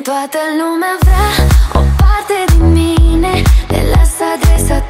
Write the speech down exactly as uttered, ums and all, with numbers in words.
Toată lumea vrea o parte din mine. Te las adresa